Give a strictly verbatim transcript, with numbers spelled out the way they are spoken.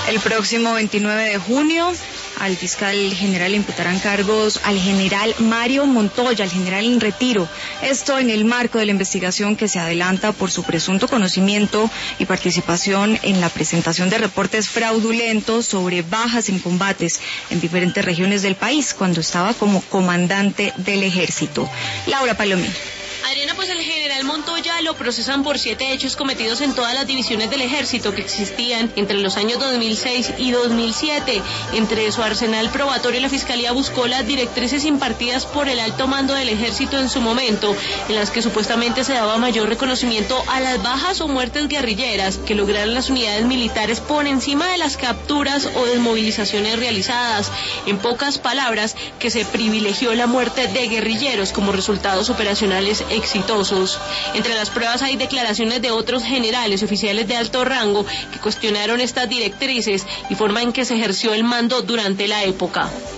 El próximo veintinueve de junio al fiscal general le imputarán cargos al general Mario Montoya, al general en retiro. Esto en el marco de la investigación que se adelanta por su presunto conocimiento y participación en la presentación de reportes fraudulentos sobre bajas en combates en diferentes regiones del país cuando estaba como comandante del ejército. Laura Palomín. Adriana, pues el general Montoya lo procesan por siete hechos cometidos en todas las divisiones del ejército que existían entre los años dos mil seis y dos mil siete. Entre su arsenal probatorio, la fiscalía buscó las directrices impartidas por el alto mando del ejército en su momento, en las que supuestamente se daba mayor reconocimiento a las bajas o muertes guerrilleras que lograron las unidades militares por encima de las capturas o desmovilizaciones realizadas. En pocas palabras, que se privilegió la muerte de guerrilleros como resultados operacionales exitosos. Entre las pruebas hay declaraciones de otros generales y oficiales de alto rango que cuestionaron estas directrices y forma en que se ejerció el mando durante la época.